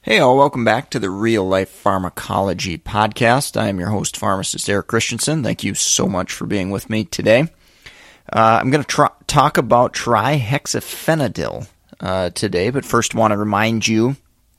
Hey all, welcome back to the Real Life Pharmacology Podcast. I am your host, pharmacist Eric Christensen. Thank you so much for being with me today. I'm going to talk about trihexyphenidyl today, but first I want to remind you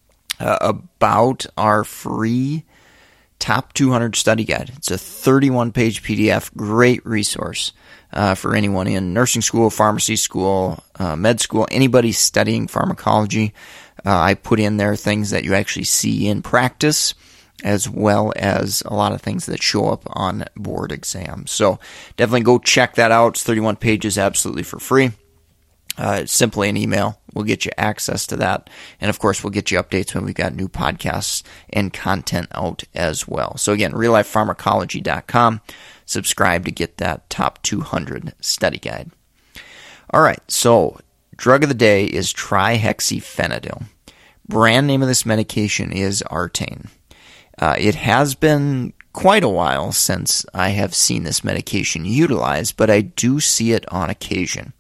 about our free Top 200 Study Guide. It's a 31-page PDF, great resource for anyone in nursing school, pharmacy school, med school, anybody studying pharmacology. I put in there things that you actually see in practice, as well as a lot of things that show up on board exams. So definitely go check that out. It's 31 pages absolutely for free. Simply an email will get you access to that. And of course, we'll get you updates when we've got new podcasts and content out as well. So again, reallifepharmacology.com. Subscribe to get that top 200 study guide. All right, so drug of the day is trihexyphenidyl. Brand name of this medication is Artane. It has been quite a while since I have seen this medication utilized, but I do see it on occasion.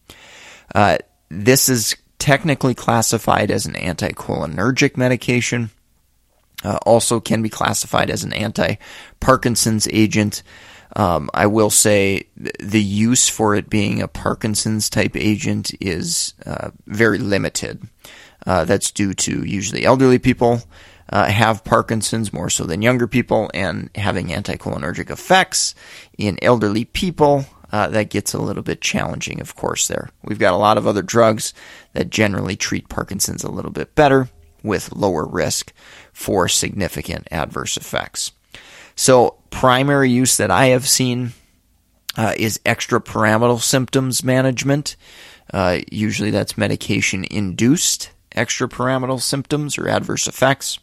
This is technically classified as an anticholinergic medication. Also can be classified as an anti-Parkinson's agent. I will say the use for it being a Parkinson's type agent is very limited. That's due to usually elderly people have Parkinson's more so than younger people, and having anticholinergic effects in elderly people, that gets a little bit challenging, of course, there. We've got a lot of other drugs that generally treat Parkinson's a little bit better with lower risk for significant adverse effects. So primary use that I have seen is extrapyramidal symptoms management. Usually that's medication-induced extrapyramidal symptoms or adverse effects.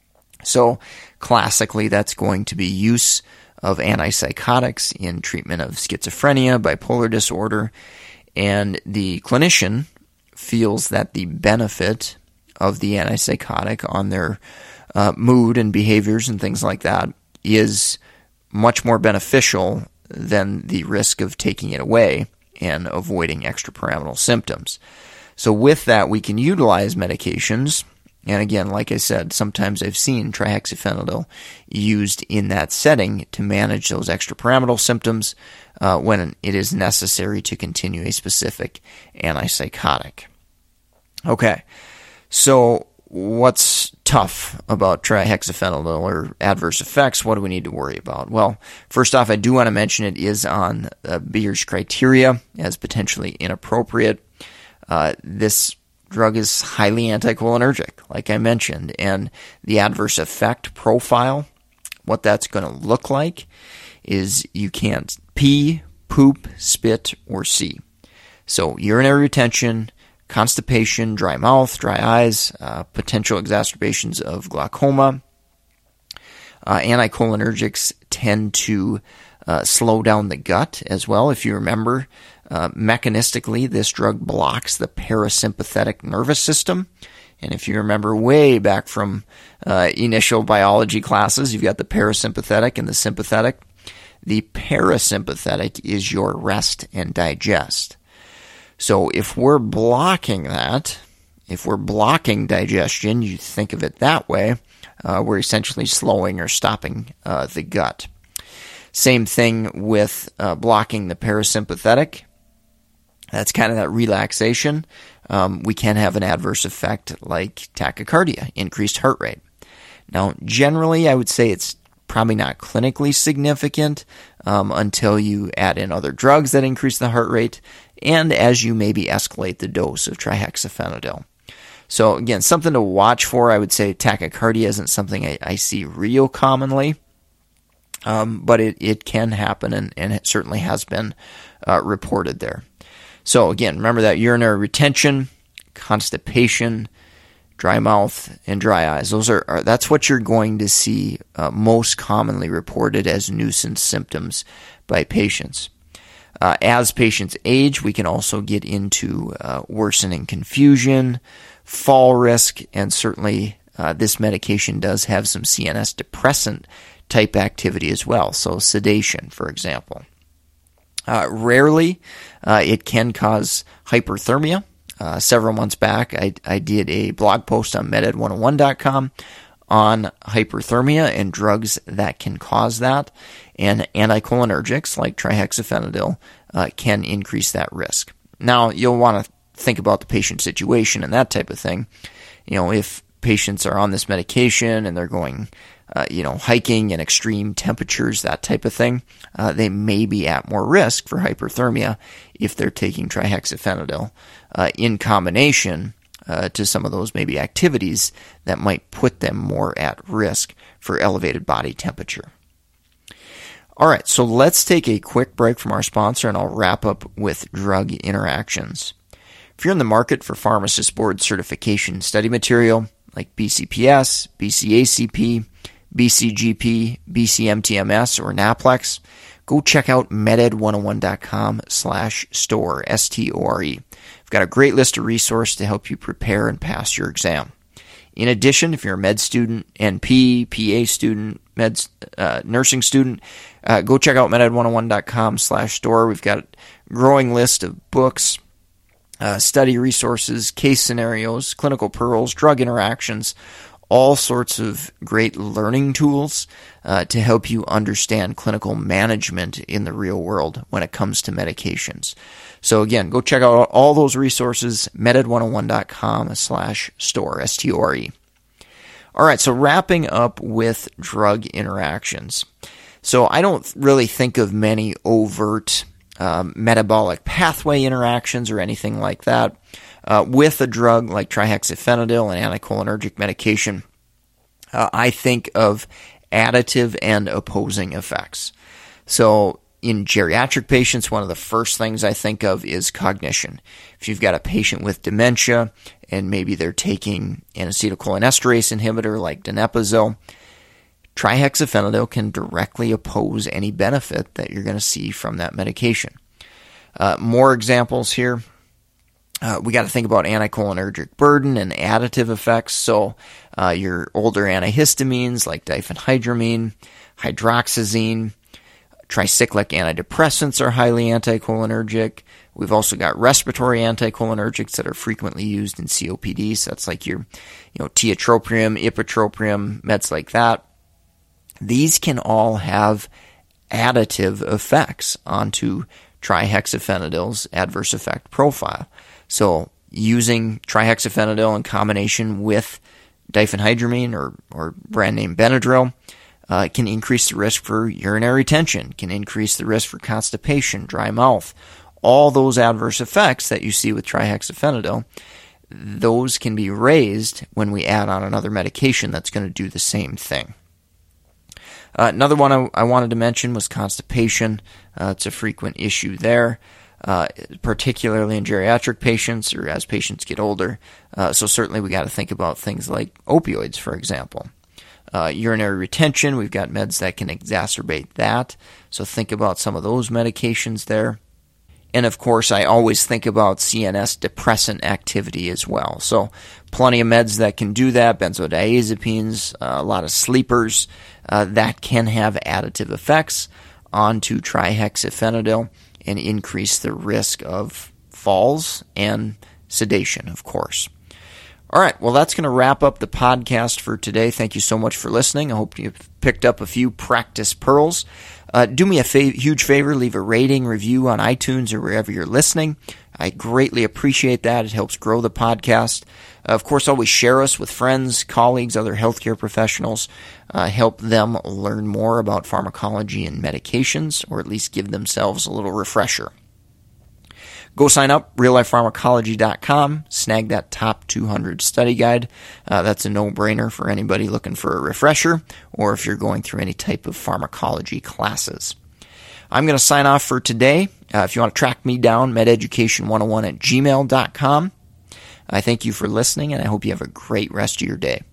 So classically that's going to be use of antipsychotics in treatment of schizophrenia, bipolar disorder, and the clinician feels that the benefit of the antipsychotic on their mood and behaviors and things like that is much more beneficial than the risk of taking it away and avoiding extrapyramidal symptoms. So with that, we can utilize medications. And again, like I said, sometimes I've seen trihexyphenidyl used in that setting to manage those extrapyramidal symptoms when it is necessary to continue a specific antipsychotic. Okay, so what's tough about trihexyphenidyl or adverse effects? What do we need to worry about? Well, first off, I do want to mention it is on Beers criteria as potentially inappropriate. This drug is highly anticholinergic, like I mentioned, and the adverse effect profile, what that's going to look like is you can't pee, poop, spit, or see. So urinary retention, constipation, dry mouth, dry eyes, potential exacerbations of glaucoma. Anticholinergics tend to slow down the gut as well. If you remember, mechanistically, this drug blocks the parasympathetic nervous system. And if you remember way back from initial biology classes, you've got the parasympathetic and the sympathetic. The parasympathetic is your rest and digest. So if we're blocking that, if we're blocking digestion, you think of it that way, we're essentially slowing or stopping the gut. Same thing with blocking the parasympathetic. That's kind of that relaxation. We can have an adverse effect like tachycardia, increased heart rate. Now, generally, I would say it's probably not clinically significant until you add in other drugs that increase the heart rate, and as you maybe escalate the dose of trihexyphenidyl. So again, something to watch for. I would say tachycardia isn't something I see real commonly, but it can happen, and it certainly has been reported there. So again, remember that urinary retention, constipation, dry mouth, and dry eyes. That's what you're going to see most commonly reported as nuisance symptoms by patients. As patients age, we can also get into worsening confusion, fall risk, and certainly this medication does have some CNS depressant type activity as well, so sedation, for example. Rarely, it can cause hyperthermia, several months back, I did a blog post on meded101.com on hyperthermia and drugs that can cause that, and anticholinergics like trihexyphenidyl can increase that risk. Now, you'll want to think about the patient situation and that type of thing. If patients are on this medication and they're going hiking in extreme temperatures, that type of thing, they may be at more risk for hyperthermia if they're taking trihexyphenidyl in combination to some of those maybe activities that might put them more at risk for elevated body temperature. All right, so let's take a quick break from our sponsor, and I'll wrap up with drug interactions. If you're in the market for Pharmacist Board certification study material like BCPS, BCACP, BCGP, BCMTMS, or NAPLEX, go check out meded101.com/store, S-T-O-R-E. We've got a great list of resources to help you prepare and pass your exam. In addition, if you're a med student, NP, PA student, nursing student, go check out meded101.com/store. We've got a growing list of books, study resources, case scenarios, clinical pearls, drug interactions, all sorts of great learning tools to help you understand clinical management in the real world when it comes to medications. So again, go check out all those resources, meded101.com/store, S-T-O-R-E. All right, so wrapping up with drug interactions. So I don't really think of many overt metabolic pathway interactions or anything like that. With a drug like trihexyphenidyl, an anticholinergic medication, I think of additive and opposing effects. So in geriatric patients, one of the first things I think of is cognition. If you've got a patient with dementia and maybe they're taking an acetylcholinesterase inhibitor like donepezil, trihexyphenidyl can directly oppose any benefit that you're going to see from that medication. More examples here. We got to think about anticholinergic burden and additive effects. So your older antihistamines like diphenhydramine, hydroxyzine, tricyclic antidepressants are highly anticholinergic. We've also got respiratory anticholinergics that are frequently used in COPD. So that's like your tiotropium, ipratropium, meds like that. These can all have additive effects onto trihexyphenidyl's adverse effect profile. So using trihexyphenidyl in combination with diphenhydramine or brand name Benadryl can increase the risk for urinary retention, can increase the risk for constipation, dry mouth. All those adverse effects that you see with trihexyphenidyl, those can be raised when we add on another medication that's going to do the same thing. Another one I wanted to mention was constipation. It's a frequent issue there, particularly in geriatric patients or as patients get older. So certainly we got to think about things like opioids, for example. Urinary retention, we've got meds that can exacerbate that. So think about some of those medications there. And of course, I always think about CNS depressant activity as well. So plenty of meds that can do that, benzodiazepines, a lot of sleepers that can have additive effects onto trihexyphenidyl and increase the risk of falls and sedation, of course. All right, well, that's going to wrap up the podcast for today. Thank you so much for listening. I hope you've picked up a few practice pearls. Do me a huge favor, leave a rating, review on iTunes or wherever you're listening. I greatly appreciate that. It helps grow the podcast. Of course, always share us with friends, colleagues, other healthcare professionals. Help them learn more about pharmacology and medications, or at least give themselves a little refresher. Go sign up, reallifepharmacology.com, snag that top 200 study guide. That's a no-brainer for anybody looking for a refresher, or if you're going through any type of pharmacology classes. I'm going to sign off for today. If you want to track me down, mededucation101@gmail.com. I thank you for listening, and I hope you have a great rest of your day.